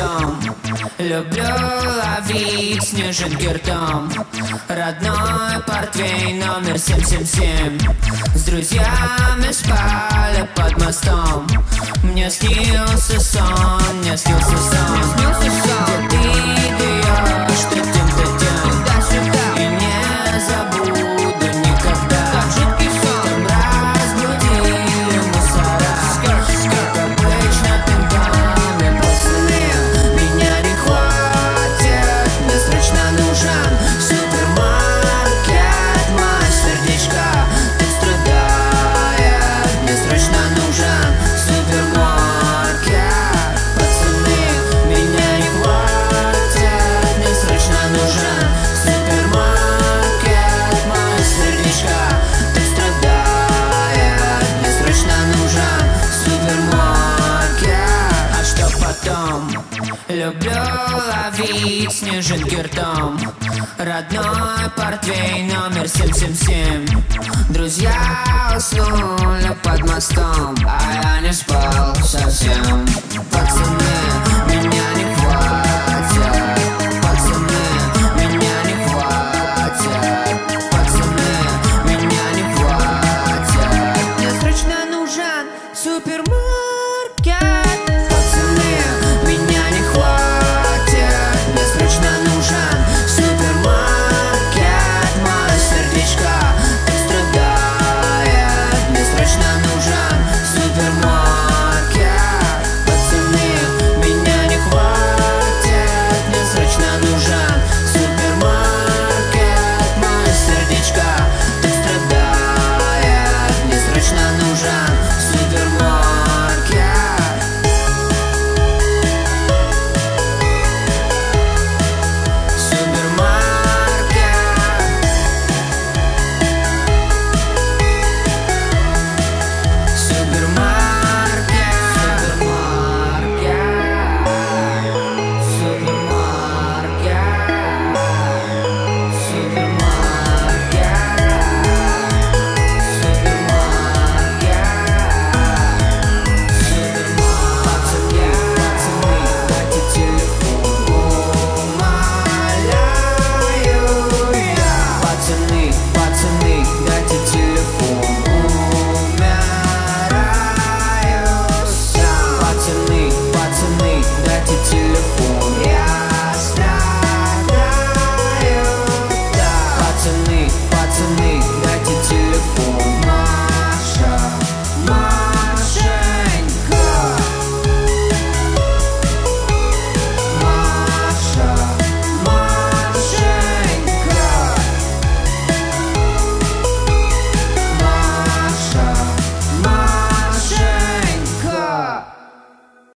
потом? Люблю ловить снежинки ртом. Родной портвейн номер 777. С друзьями спали под мостом. Мне снился сон, мне снился сон. Где ты даешь, то тем, то тем. И не забуду никогда. Там разбудили мусора. Как обычно пинками пацаны. Меня не хватит, мне срочно нужен супермаркет. Мой сердечко тут страдает. Мне срочно нужен супермаркет. Пацаны, меня не хватит, мне срочно нужен супермаркет. Мое сердечко тут страдает. Мне срочно нужен супермаркет. А что потом? Люблю ловить снежинки ртом. Родной портвейн номер 777. Друзья уснули под мостом, а я не спал совсем.